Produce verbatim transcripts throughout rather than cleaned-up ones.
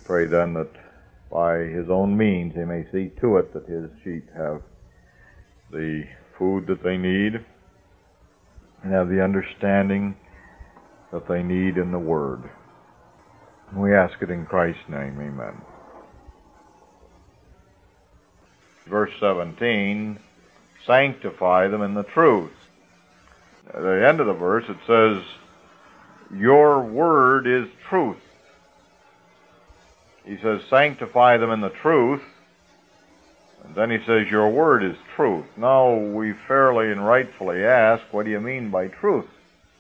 Pray then that by his own means he may see to it that his sheep have the food that they need and have the understanding that they need in the Word. And we ask it in Christ's name, amen. Verse seventeen, sanctify them in the truth. At the end of the verse it says, your word is truth. He says, sanctify them in the truth. And then he says, your word is truth. Now we fairly and rightfully ask, what do you mean by truth?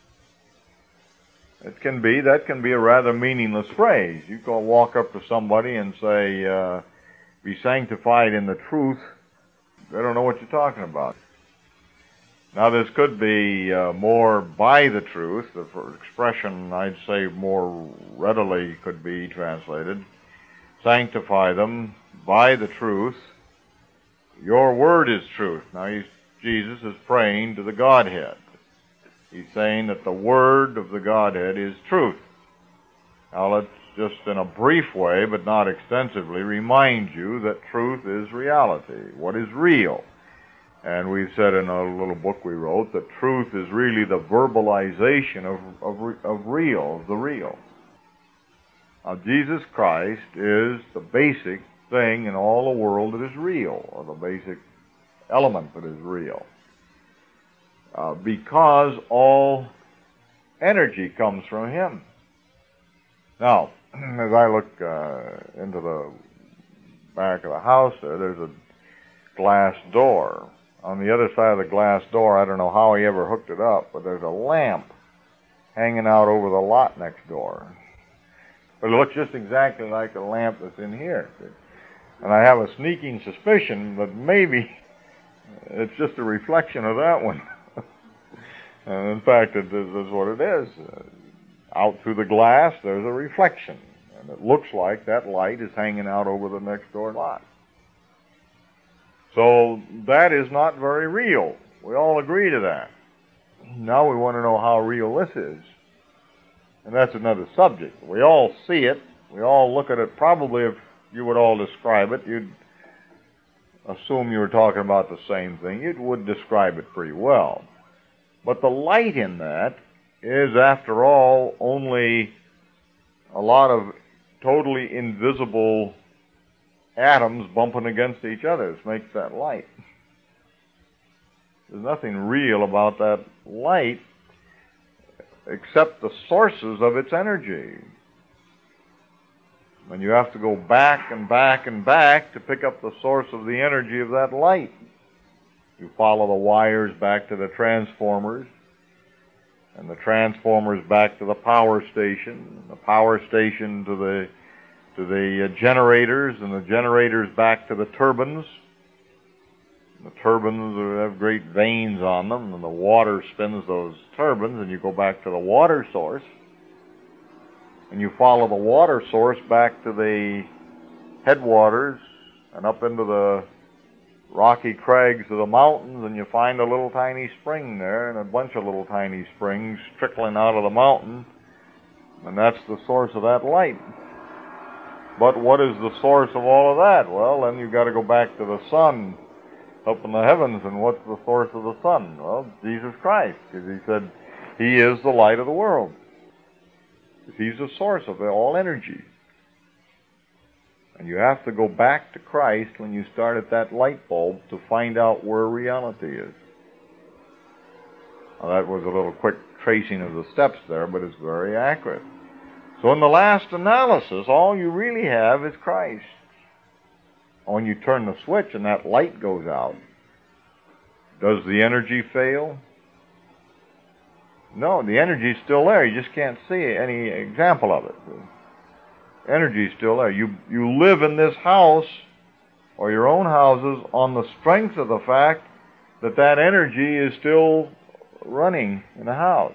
It can be, that can be a rather meaningless phrase. You go walk up to somebody and say, uh, be sanctified in the truth. They don't know what you're talking about. Now this could be uh, more by the truth. The expression, I'd say, more readily could be translated. Sanctify them by the truth. Your word is truth. Now he's, Jesus is praying to the Godhead. He's saying that the word of the Godhead is truth. Now let's just in a brief way, but not extensively, remind you that truth is reality. What is real? And we've said in a little book we wrote that truth is really the verbalization of, of, of real, of the real. Now Jesus Christ is the basic thing in all the world that is real, or the basic element that is real. Uh, because all energy comes from him. Now, as I look uh, into the back of the house there, there's a glass door. On the other side of the glass door, I don't know how he ever hooked it up, but there's a lamp hanging out over the lot next door. But it looks just exactly like the lamp that's in here. And I have a sneaking suspicion that maybe it's just a reflection of that one. And in fact, it is what it is. Uh, out through the glass, there's a reflection. And it looks like that light is hanging out over the next door lot. So that is not very real. We all agree to that. Now we want to know how real this is. And that's another subject. We all see it. We all look at it. Probably if you would all describe it, you'd assume you were talking about the same thing. You would describe it pretty well. But the light in that is, after all, only a lot of totally invisible atoms bumping against each other. This makes that light. There's nothing real about that light except the sources of its energy. And you have to go back and back and back to pick up the source of the energy of that light. You follow the wires back to the transformers, and the transformers back to the power station, and the power station to the to the uh, generators, and the generators back to the turbines. And the turbines have great vanes on them, and the water spins those turbines, and you go back to the water source, and you follow the water source back to the headwaters and up into the rocky crags of the mountains, and you find a little tiny spring there and a bunch of little tiny springs trickling out of the mountain, and that's the source of that light. But what is the source of all of that? Well, then you've got to go back to the sun up in the heavens, and what's the source of the sun? Well, Jesus Christ, because he said he is the light of the world. He's the source of all energy. And you have to go back to Christ when you start at that light bulb to find out where reality is. Now, that was a little quick tracing of the steps there, but it's very accurate. So in the last analysis, all you really have is Christ. When you turn the switch and that light goes out, does the energy fail? No, the energy is still there. You just can't see any example of it. Energy is still there. You, you live in this house or your own houses on the strength of the fact that that energy is still running in the house.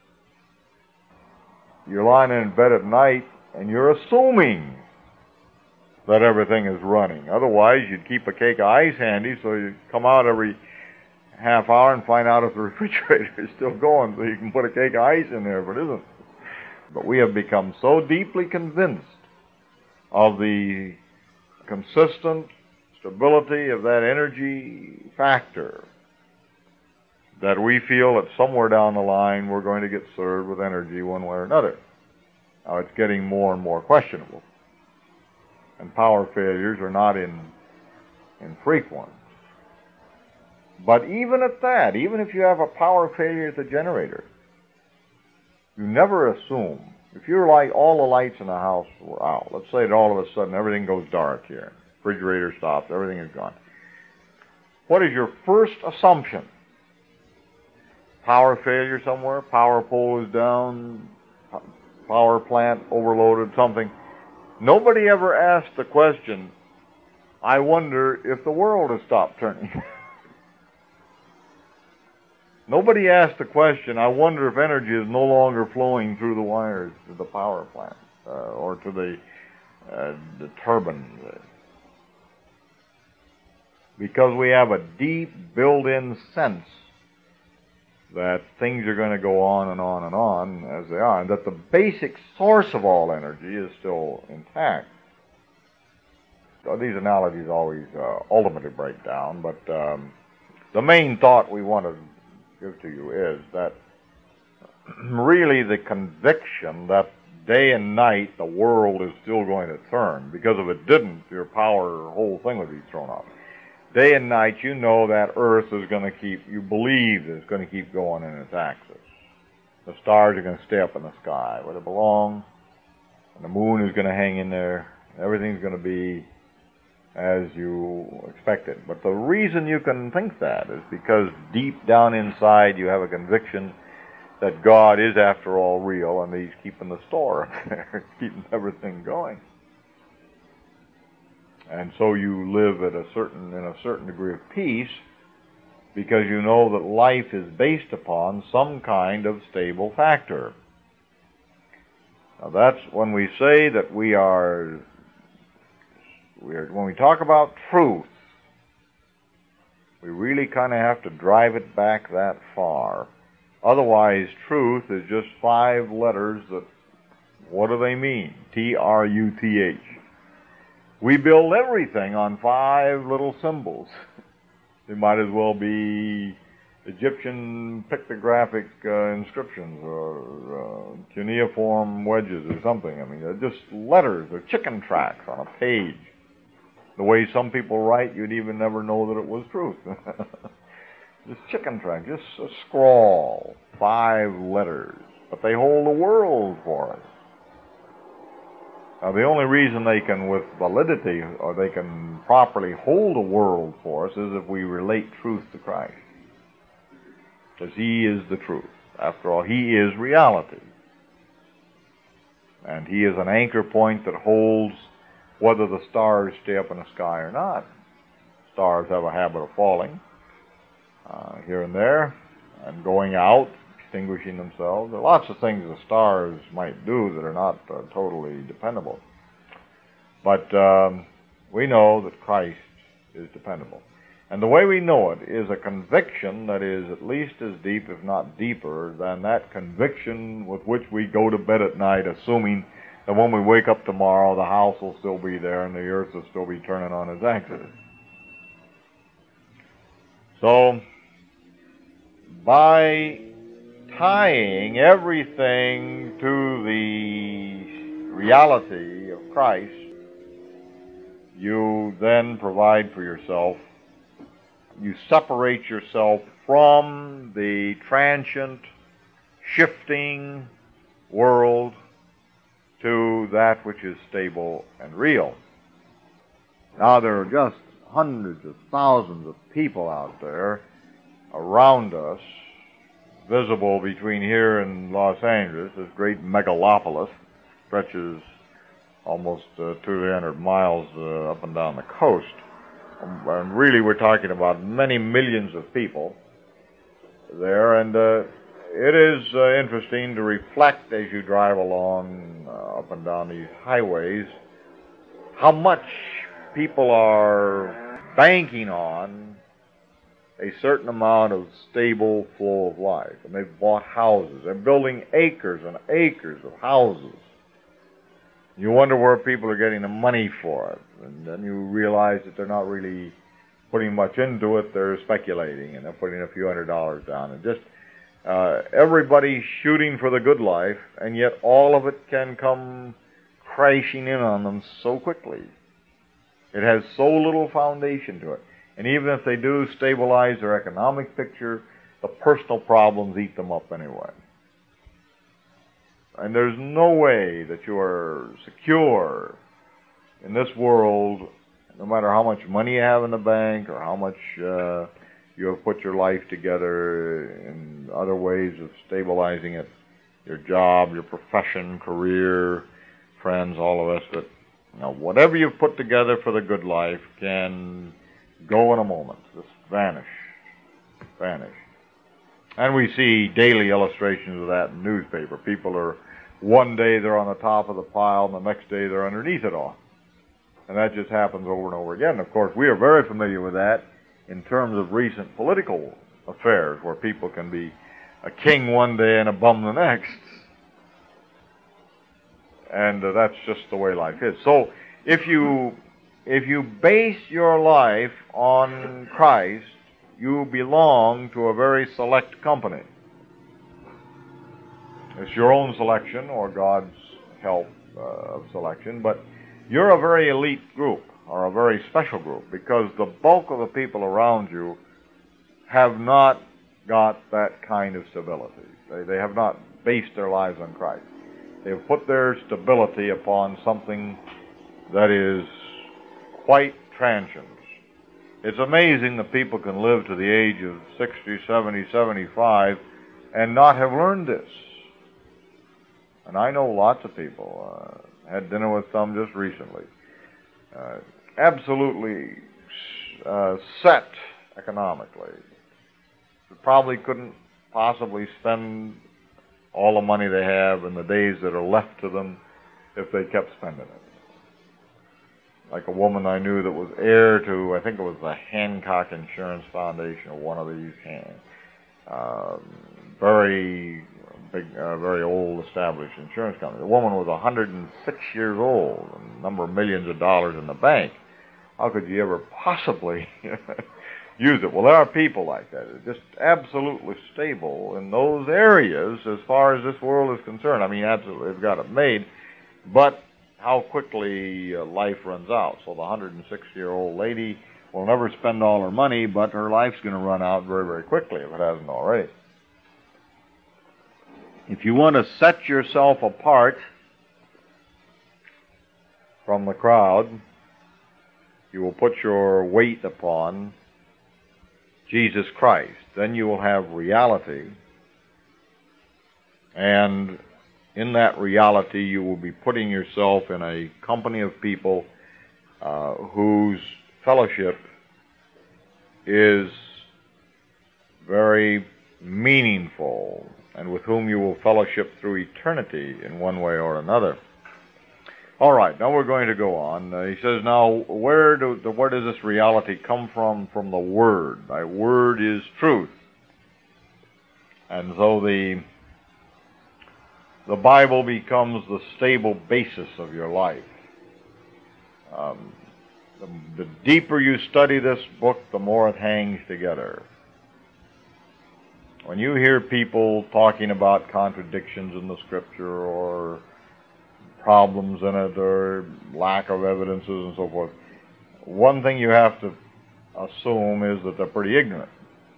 You're lying in bed at night and you're assuming that everything is running. Otherwise, you'd keep a cake of ice handy so you'd come out every half hour and find out if the refrigerator is still going so you can put a cake of ice in there if it isn't. But we have become so deeply convinced of the consistent stability of that energy factor, that we feel that somewhere down the line we're going to get served with energy one way or another. Now, it's getting more and more questionable, and power failures are not in, infrequent. But even at that, even if you have a power failure at the generator, you never assume, if you're like all the lights in the house were out, let's say that all of a sudden everything goes dark here, refrigerator stops, everything is gone. What is your first assumption? Power failure somewhere, power pole is down, power plant overloaded, something. Nobody ever asked the question, I wonder if the world has stopped turning. Nobody asked the question, I wonder if energy is no longer flowing through the wires to the power plant uh, or to the, uh, the turbines. Because we have a deep built-in sense that things are going to go on and on and on as they are, and that the basic source of all energy is still intact. So these analogies always uh, ultimately break down, but um, the main thought we want to give to you is that really the conviction that day and night the world is still going to turn, because if it didn't, your power, whole thing would be thrown off. Day and night, you know that Earth is going to keep, you believe it's going to keep going in its axis. The stars are going to stay up in the sky where they belong, and the moon is going to hang in there. Everything's going to be as you expected. But the reason you can think that is because deep down inside you have a conviction that God is, after all, real, and He's keeping the store up there, keeping everything going. And so you live at a certain, in a certain degree of peace, because you know that life is based upon some kind of stable factor. Now that's when we say that we are, we are when we talk about truth, we really kind of have to drive it back that far. Otherwise, truth is just five letters that, what do they mean? T R U T H. We build everything on five little symbols. They might as well be Egyptian pictographic uh, inscriptions or uh, cuneiform wedges or something. I mean, they're just letters. They're chicken tracks on a page. The way some people write, you'd even never know that it was truth. Just chicken tracks, just a scrawl, five letters. But they hold the world for us. Now, the only reason they can, with validity, or they can properly hold a world for us, is if we relate truth to Christ. Because He is the truth. After all, He is reality. And He is an anchor point that holds whether the stars stay up in the sky or not. Stars have a habit of falling uh, here and there, and going out, extinguishing themselves. There are lots of things the stars might do that are not uh, totally dependable. But um, we know that Christ is dependable. And the way we know it is a conviction that is at least as deep, if not deeper, than that conviction with which we go to bed at night, assuming that when we wake up tomorrow, the house will still be there and the earth will still be turning on its axis. So, by tying everything to the reality of Christ, you then provide for yourself, you separate yourself from the transient, shifting world to that which is stable and real. Now, there are just hundreds of thousands of people out there around us, visible between here and Los Angeles. This great megalopolis stretches almost uh, two hundred miles uh, up and down the coast. Um, and really, we're talking about many millions of people there, and uh, it is uh, interesting to reflect as you drive along uh, up and down these highways how much people are banking on a certain amount of stable flow of life. And they've bought houses. They're building acres and acres of houses You wonder where people are getting the money for it. And then you realize that they're not really putting much into it. They're speculating, and they're putting a few hundred dollars down. And just uh, everybody's shooting for the good life, and yet all of it can come crashing in on them so quickly. It has so little foundation to it. And even if they do stabilize their economic picture, the personal problems eat them up anyway. And there's no way that you are secure in this world, no matter how much money you have in the bank or how much uh, you have put your life together in other ways of stabilizing it, your job, your profession, career, friends, all the rest of it. Now, whatever you've put together for the good life can go in a moment, just vanish, vanish. And we see daily illustrations of that in the newspaper. People are, one day they're on the top of the pile, and the next day they're underneath it all. And that just happens over and over again. And of course, we are very familiar with that in terms of recent political affairs, where people can be a king one day and a bum the next. And uh, that's just the way life is. So if you if you base your life on Christ, you belong to a very select company. It's your own selection or God's help uh, of selection, but you're a very elite group or a very special group, because the bulk of the people around you have not got that kind of stability. They, they have not based their lives on Christ. They've put their stability upon something that is quite transient. It's amazing that people can live to the age of sixty, seventy, seventy-five and not have learned this. And I know lots of people. Uh, had dinner with some just recently. Uh, absolutely uh, set economically. Probably couldn't possibly spend all the money they have in the days that are left to them if they kept spending it. Like a woman I knew that was heir to, I think it was the Hancock Insurance Foundation, or one of these hand, uh, very big, uh, very old established insurance company. The woman was one hundred six years old, and a number of millions of dollars in the bank. How could you ever possibly use it? Well, there are people like that. They're just absolutely stable in those areas as far as this world is concerned. I mean, absolutely, they've got it made, but how quickly uh, life runs out. So the one hundred six-year-old lady will never spend all her money, but her life's going to run out very, very quickly if it hasn't already. If you want to set yourself apart from the crowd, you will put your weight upon Jesus Christ. Then you will have reality, and in that reality you will be putting yourself in a company of people uh, whose fellowship is very meaningful, and with whom you will fellowship through eternity in one way or another. All right, now we're going to go on. Uh, he says, now, where, do, where does this reality come from? From the Word. Thy Word is truth. And so the, the Bible becomes the stable basis of your life. Um, the, the deeper you study this book, the more it hangs together. When you hear people talking about contradictions in the Scripture or problems in it or lack of evidences and so forth, one thing you have to assume is that they're pretty ignorant.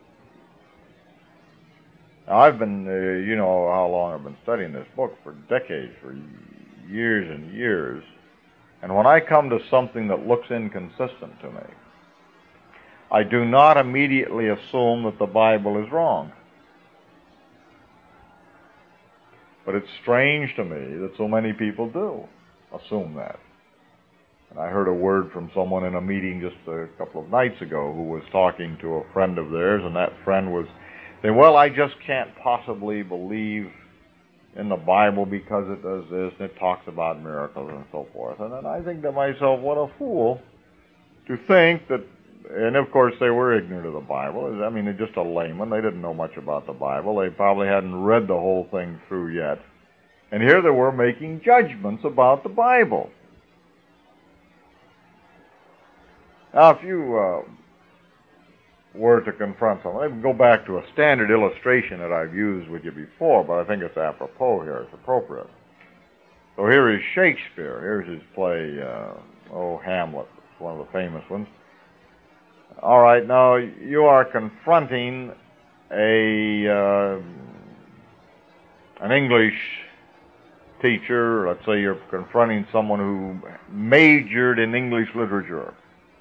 Now, I've been, uh, you know how long I've been studying this book, for decades, for years and years, and when I come to something that looks inconsistent to me, I do not immediately assume that the Bible is wrong. But it's strange to me that so many people do assume that. And I heard a word from someone in a meeting just a couple of nights ago who was talking to a friend of theirs, and that friend was saying, well, I just can't possibly believe in the Bible because it does this, and it talks about miracles and so forth. And then I think to myself, what a fool to think that, and of course they were ignorant of the Bible. I mean, they're just a layman. They didn't know much about the Bible. They probably hadn't read the whole thing through yet. And here they were making judgments about the Bible. Now, if you uh, were to confront someone, let me go back to a standard illustration that I've used with you before, but I think it's apropos here, it's appropriate. So here is Shakespeare. Here's his play, uh, oh, Hamlet. It's one of the famous ones. All right, now you are confronting a uh, an English teacher. Let's say you're confronting someone who majored in English literature,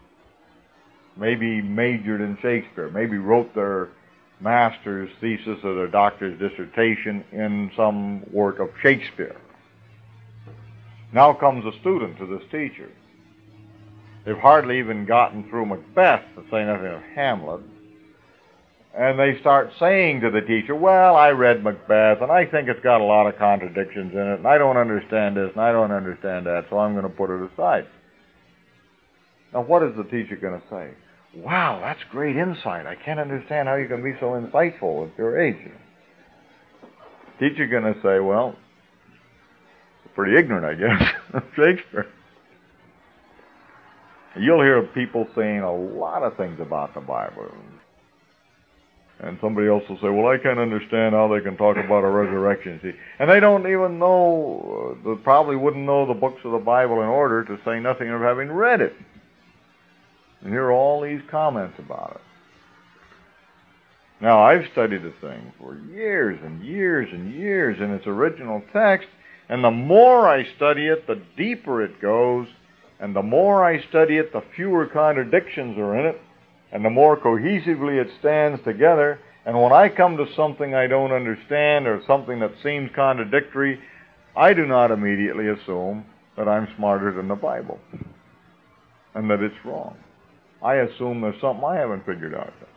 maybe majored in Shakespeare, maybe wrote their master's thesis or their doctor's dissertation in some work of Shakespeare. Now comes a student to this teacher. They've hardly even gotten through Macbeth, to say nothing of Hamlet. And they start saying to the teacher, well, I read Macbeth, and I think it's got a lot of contradictions in it, and I don't understand this, and I don't understand that, so I'm going to put it aside. Now, what is the teacher going to say? Wow, that's great insight. I can't understand how you can be so insightful at your age. Teacher going to say, well, pretty ignorant, I guess, of Shakespeare. You'll hear people saying a lot of things about the Bible. And somebody else will say, well, I can't understand how they can talk about a resurrection. See, and they don't even know, uh, they probably wouldn't know the books of the Bible in order, to say nothing of having read it. And here are all these comments about it. Now, I've studied the thing for years and years and years in its original text, and the more I study it, the deeper it goes, and the more I study it, the fewer contradictions are in it, and the more cohesively it stands together. And when I come to something I don't understand or something that seems contradictory, I do not immediately assume that I'm smarter than the Bible and that it's wrong. I assume there's something I haven't figured out yet.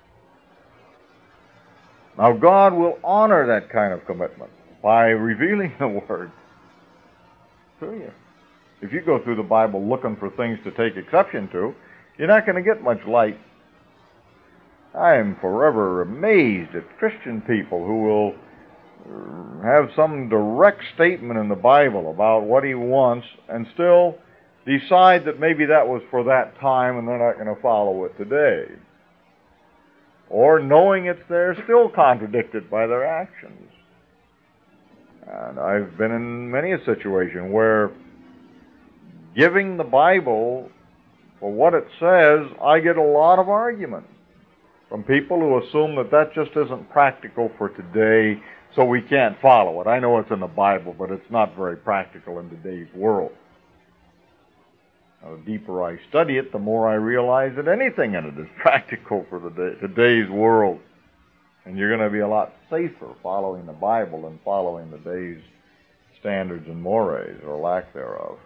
Now, God will honor that kind of commitment by revealing the Word to you. If you go through the Bible looking for things to take exception to, you're not going to get much light. I am forever amazed at Christian people who will have some direct statement in the Bible about what he wants and still decide that maybe that was for that time and they're not going to follow it today. Or knowing it's there, still contradicted by their actions. And I've been in many a situation where giving the Bible for what it says, I get a lot of argument from people who assume that that just isn't practical for today, so we can't follow it. I know it's in the Bible, but it's not very practical in today's world. Now, the deeper I study it, the more I realize that anything in it is practical for the day, today's world. And you're going to be a lot safer following the Bible than following the day's standards and mores, or lack thereof.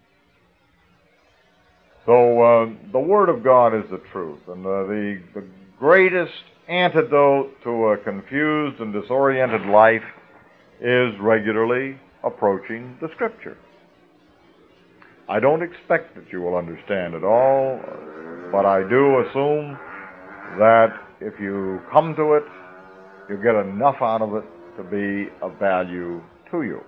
So uh, the Word of God is the truth, and uh, the, the greatest antidote to a confused and disoriented life is regularly approaching the Scripture. I don't expect that you will understand it all, but I do assume that if you come to it, you get enough out of it to be of value to you.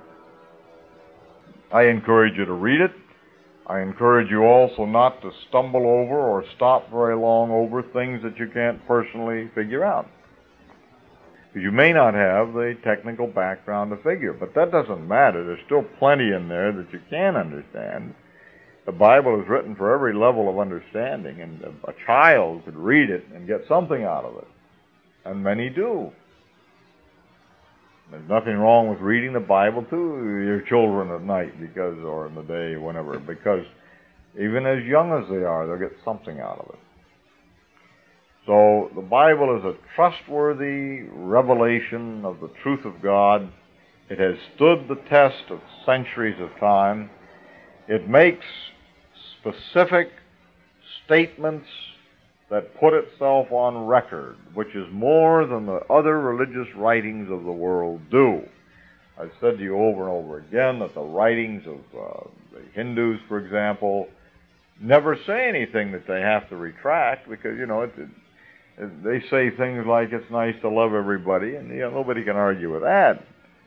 I encourage you to read it. I encourage you also not to stumble over or stop very long over things that you can't personally figure out. You may not have the technical background to figure, but that doesn't matter. There's still plenty in there that you can understand. The Bible is written for every level of understanding, and a child could read it and get something out of it, and many do. There's nothing wrong with reading the Bible to your children at night, because, or in the day, whenever, because even as young as they are, they'll get something out of it. So the Bible is a trustworthy revelation of the truth of God. It has stood the test of centuries of time. It makes specific statements that put itself on record, which is more than the other religious writings of the world do. I've said to you over and over again that the writings of uh, the Hindus, for example, never say anything that they have to retract, because, you know, it, it, they say things like it's nice to love everybody, and you know, nobody can argue with that.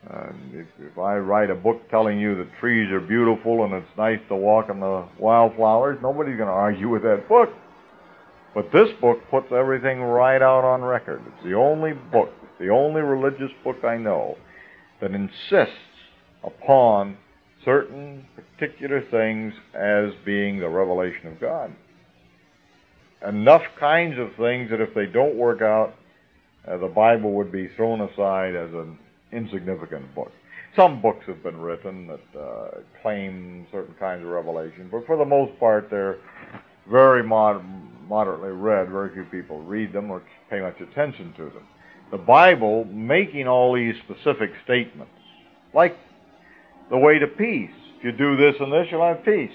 Uh, if, if I write a book telling you that trees are beautiful and it's nice to walk on the wildflowers, nobody's going to argue with that book. But this book puts everything right out on record. It's the only book, the only religious book I know that insists upon certain particular things as being the revelation of God. Enough kinds of things that if they don't work out, uh, the Bible would be thrown aside as an insignificant book. Some books have been written that uh, claim certain kinds of revelation, but for the most part they're very mod- moderately read. Very few people read them or pay much attention to them. The Bible making all these specific statements, like the way to peace. If you do this and this, you'll have peace.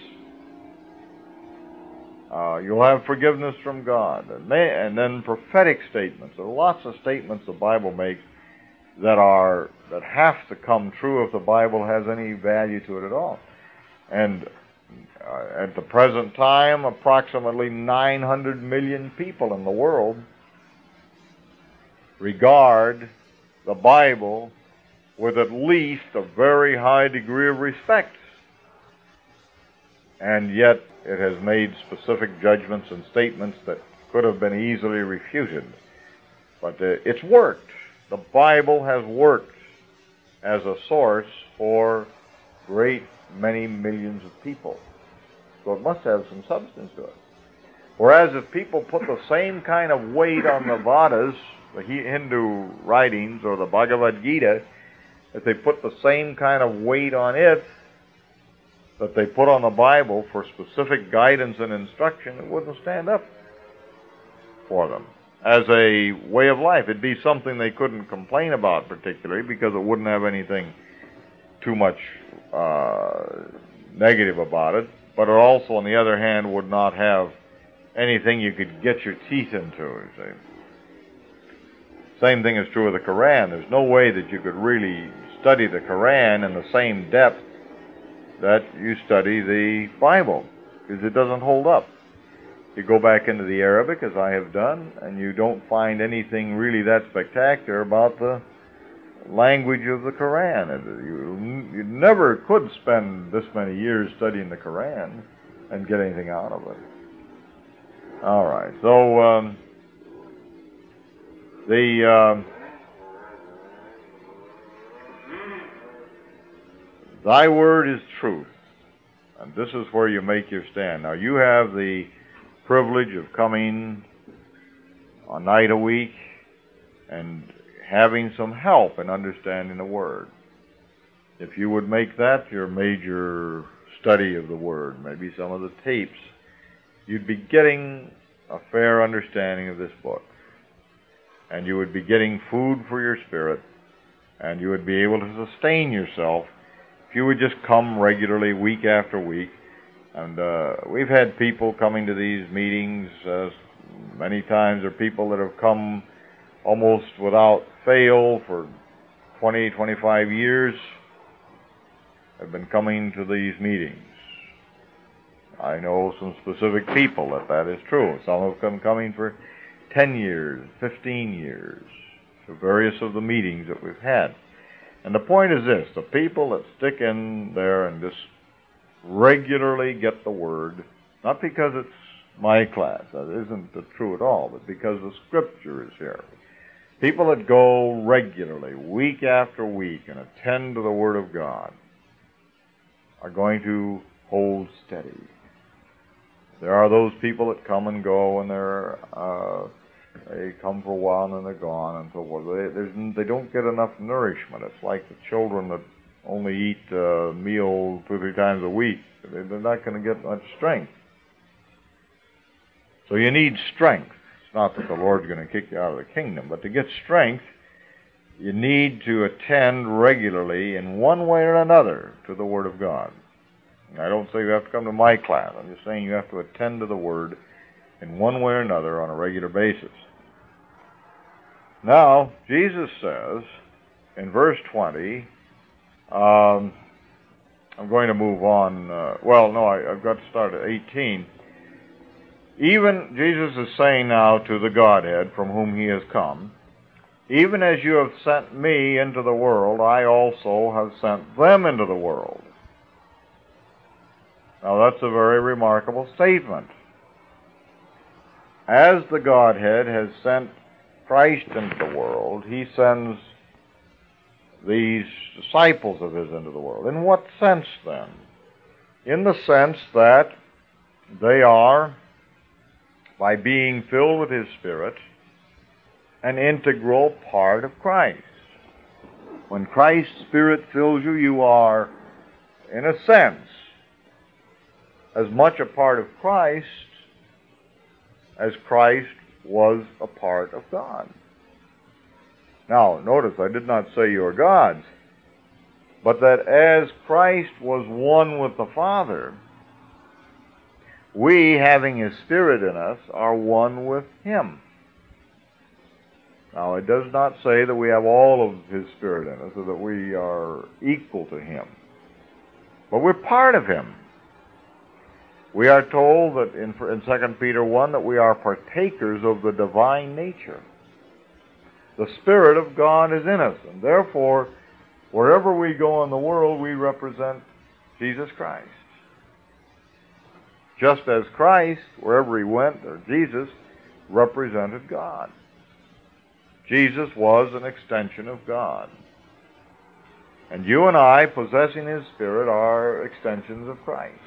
Uh, you'll have forgiveness from God. And, may, and then prophetic statements. There are lots of statements the Bible makes that are that have to come true if the Bible has any value to it at all. And uh, at the present time, approximately nine hundred million people in the world regard the Bible with at least a very high degree of respect. And yet it has made specific judgments and statements that could have been easily refuted. But uh, it's worked. The Bible has worked as a source for great many millions of people. So it must have some substance to it. Whereas if people put the same kind of weight on the Vedas, the Hindu writings, or the Bhagavad Gita, if they put the same kind of weight on it that they put on the Bible for specific guidance and instruction, it wouldn't stand up for them as a way of life. It'd be something they couldn't complain about particularly because it wouldn't have anything too much uh, negative about it, but it also, on the other hand, would not have anything you could get your teeth into. You see. Same thing is true of the Quran. There's no way that you could really study the Quran in the same depth that you study the Bible, because it doesn't hold up. You go back into the Arabic, as I have done, and you don't find anything really that spectacular about the language of the Quran. You, you never could spend this many years studying the Quran and get anything out of it. All right, so um, the... Uh, Thy word is truth, and this is where you make your stand. Now, you have the privilege of coming a night a week and having some help in understanding the Word. If you would make that your major study of the Word, maybe some of the tapes, you'd be getting a fair understanding of this book. And you would be getting food for your spirit, and you would be able to sustain yourself if you would just come regularly, week after week. And uh, we've had people coming to these meetings. Uh, many times there are people that have come almost without fail for twenty, twenty-five years, have been coming to these meetings. I know some specific people that that is true. Some have been coming for ten years, fifteen years, to various of the meetings that we've had. And the point is this: the people that stick in there and just regularly get the Word, not because it's my class, that isn't true at all, but because the Scripture is here. People that go regularly, week after week, and attend to the Word of God are going to hold steady. There are those people that come and go, and they're uh, they come for a while and then they're gone and so forth. They, there's, they don't get enough nourishment. It's like the children that only eat a meal two or three times a week. They're not going to get much strength. So you need strength. It's not that the Lord's going to kick you out of the kingdom, but to get strength, you need to attend regularly in one way or another to the Word of God. And I don't say you have to come to my class. I'm just saying you have to attend to the Word in one way or another on a regular basis. Now, Jesus says in verse twenty, um, I'm going to move on. Uh, well, no, I, I've got to start at eighteen. Even Jesus is saying now to the Godhead from whom he has come, Even as you have sent me into the world, I also have sent them into the world. Now that's a very remarkable statement. As the Godhead has sent Christ into the world, he sends these disciples of his into the world. In what sense then? In the sense that they are, by being filled with his Spirit, an integral part of Christ. When Christ's Spirit fills you, you are, in a sense, as much a part of Christ as Christ was a part of God. Now, notice I did not say you are God's, but that as Christ was one with the Father, we, having his Spirit in us, are one with him. Now, it does not say that we have all of his Spirit in us, or that we are equal to him. But we're part of him. We are told that in, in Second Peter one that we are partakers of the divine nature. The Spirit of God is in us, and therefore, wherever we go in the world, we represent Jesus Christ. Just as Christ, wherever he went, or Jesus, represented God. Jesus was an extension of God. And you and I, possessing his Spirit, are extensions of Christ.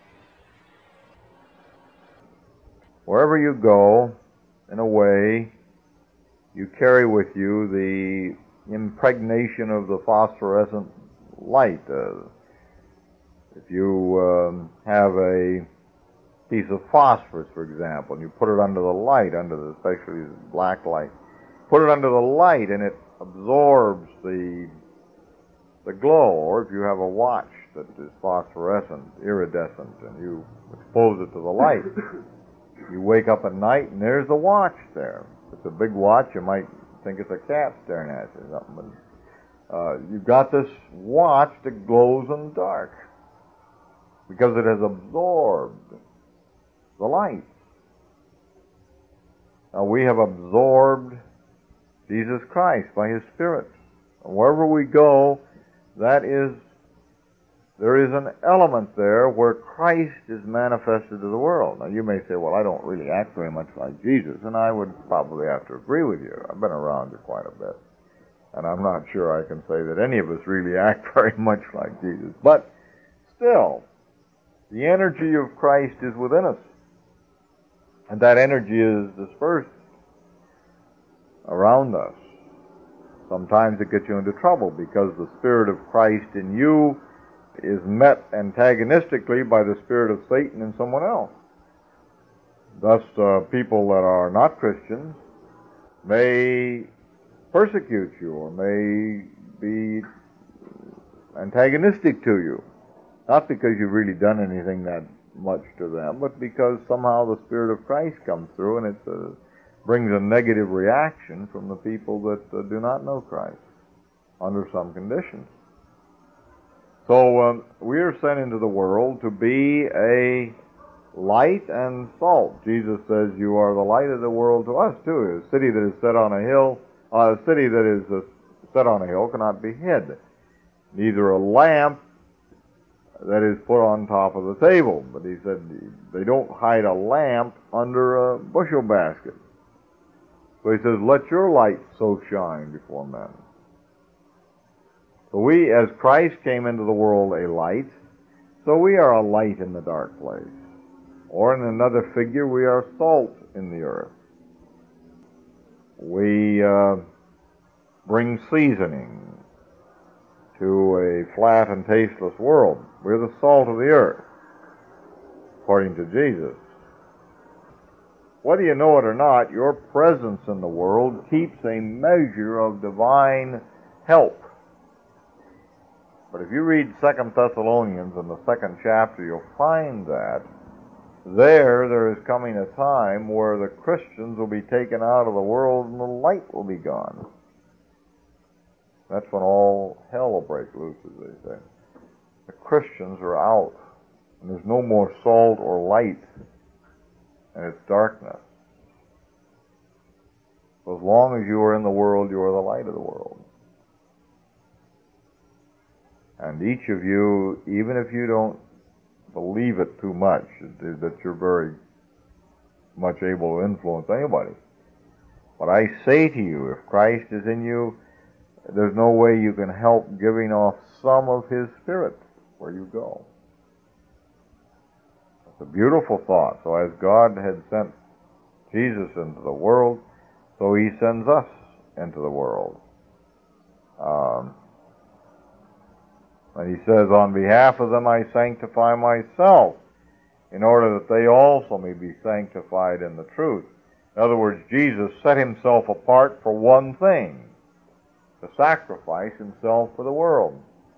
Wherever you go, in a way, you carry with you the impregnation of the phosphorescent light. Uh, if you um, have a piece of phosphorus, for example, and you put it under the light, under the, especially black light, put it under the light and it absorbs the the glow. Or if you have a watch that is phosphorescent, iridescent, and you expose it to the light, you wake up at night and there's the watch there. If it's a big watch, you might think it's a cat staring at you or something. But, uh, you've got this watch that glows in the dark because it has absorbed the light. Now we have absorbed Jesus Christ by his Spirit. And wherever we go, that is, there is an element there where Christ is manifested to the world. Now you may say, well, I don't really act very much like Jesus, and I would probably have to agree with you. I've been around you quite a bit, and I'm not sure I can say that any of us really act very much like Jesus. But still, the energy of Christ is within us, and that energy is dispersed around us. Sometimes it gets you into trouble because the Spirit of Christ in you is met antagonistically by the spirit of Satan in someone else. Thus, uh, people that are not Christians may persecute you or may be antagonistic to you. Not because you've really done anything that much to them, but because somehow the Spirit of Christ comes through and it uh, brings a negative reaction from the people that uh, do not know Christ under some conditions. So um, we are sent into the world to be a light and salt. Jesus says, you are the light of the world to us too. A city that is set on a hill, uh, a city that is uh, set on a hill cannot be hid. Neither a lamp that is put on top of the table. But he said, they don't hide a lamp under a bushel basket. So he says, let your light so shine before men. So we, as Christ came into the world a light, so we are a light in the dark place. Or in another figure, we are salt in the earth. We uh, bring seasoning to a flat and tasteless world. We're the salt of the earth, according to Jesus. Whether you know it or not, your presence in the world keeps a measure of divine help. But if you read Second Thessalonians in the second chapter, you'll find that there, there is coming a time where the Christians will be taken out of the world and the light will be gone. That's when all hell will break loose, as they say. The Christians are out, and there's no more salt or light, and it's darkness. So as long as you are in the world, you are the light of the world. And each of you, even if you don't believe it too much, that you're very much able to influence anybody. But I say to you, if Christ is in you, there's no way you can help giving off some of His Spirit where you go. It's a beautiful thought. So as God had sent Jesus into the world, so He sends us into the world. Um, and He says, on behalf of them I sanctify myself, in order that they also may be sanctified in the truth. In other words, Jesus set Himself apart for one thing, to sacrifice Himself for the world.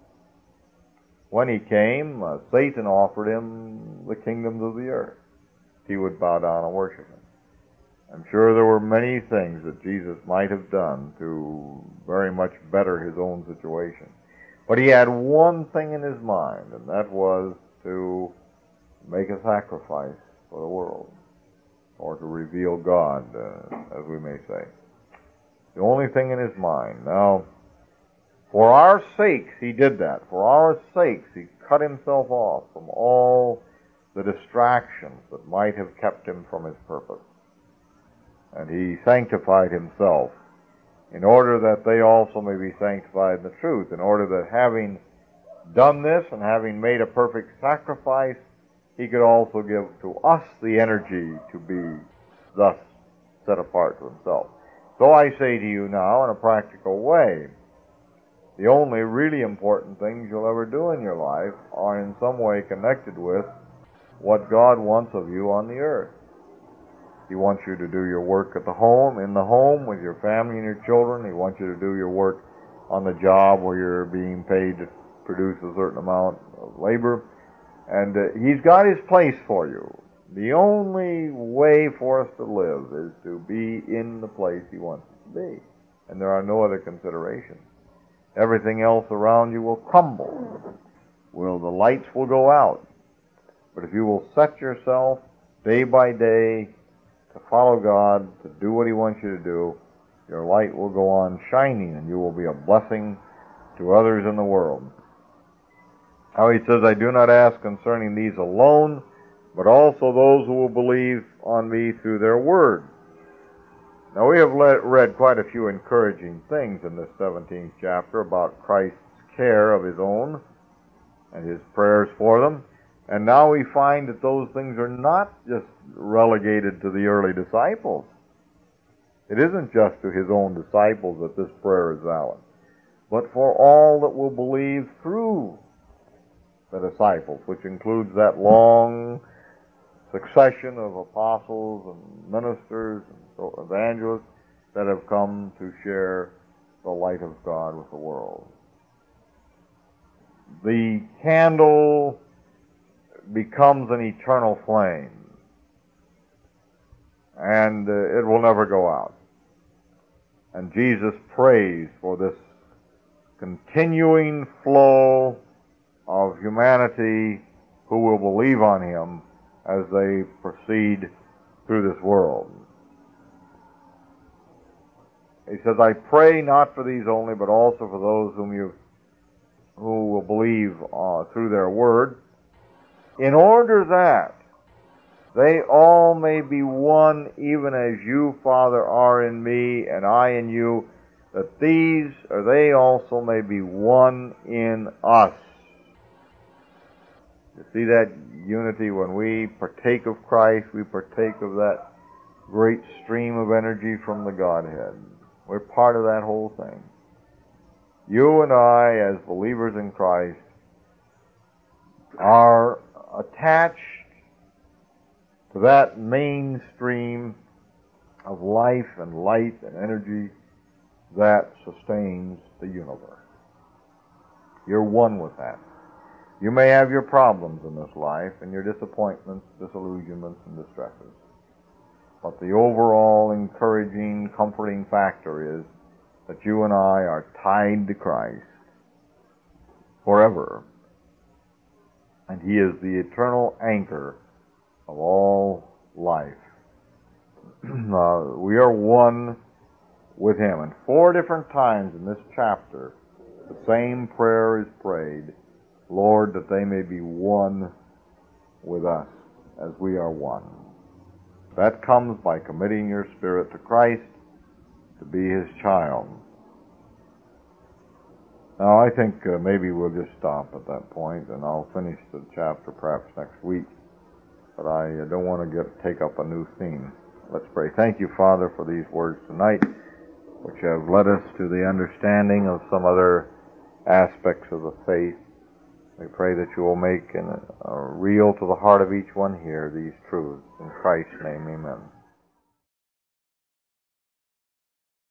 When He came, uh, Satan offered Him the kingdoms of the earth. He would bow down and worship Him. I'm sure there were many things that Jesus might have done to very much better His own situation. But He had one thing in His mind, and that was to make a sacrifice for the world, or to reveal God, uh, as we may say. The only thing in His mind. Now, for our sakes He did that. For our sakes He cut Himself off from all the distractions that might have kept Him from His purpose. And He sanctified Himself in order that they also may be sanctified in the truth, in order that having done this and having made a perfect sacrifice, He could also give to us the energy to be thus set apart to Himself. So I say to you now, in a practical way, the only really important things you'll ever do in your life are in some way connected with what God wants of you on the earth. He wants you to do your work at the home, in the home, with your family and your children. He wants you to do your work on the job where you're being paid to produce a certain amount of labor. And uh, He's got His place for you. The only way for us to live is to be in the place He wants us to be. And there are no other considerations. Everything else around you will crumble. Will the lights will go out. But if you will set yourself day by day to follow God, to do what He wants you to do, your light will go on shining, and you will be a blessing to others in the world. Now He says, I do not ask concerning these alone, but also those who will believe on Me through their word. Now we have let, read quite a few encouraging things in this seventeenth chapter about Christ's care of His own and His prayers for them. And now we find that those things are not just relegated to the early disciples. It isn't just to His own disciples that this prayer is valid, but for all that will believe through the disciples, which includes that long succession of apostles and ministers and evangelists that have come to share the light of God with the world. The candle becomes an eternal flame, and uh, it will never go out. And Jesus prays for this continuing flow of humanity who will believe on Him as they proceed through this world. He says, I pray not for these only, but also for those whom you who will believe uh, through their word, in order that they all may be one, even as you, Father, are in Me, and I in you, that these, or they also may be one in us. You see that unity? When we partake of Christ, we partake of that great stream of energy from the Godhead. We're part of that whole thing. You and I, as believers in Christ, are attached to that main stream of life and light and energy that sustains the universe. You're one with that. You may have your problems in this life and your disappointments, disillusionments, and distresses. But the overall encouraging, comforting factor is that you and I are tied to Christ forever. And He is the eternal anchor of all life. uh, we are one with Him. And four different times in this chapter, the same prayer is prayed, Lord, that they may be one with us as we are one. That comes by committing your spirit to Christ to be His child. Now, I think uh, maybe we'll just stop at that point, and I'll finish the chapter perhaps next week. But I uh, don't want to get take up a new theme. Let's pray. Thank you, Father, for these words tonight, which have led us to the understanding of some other aspects of the faith. We pray that you will make in, uh, real to the heart of each one here these truths. In Christ's name, amen.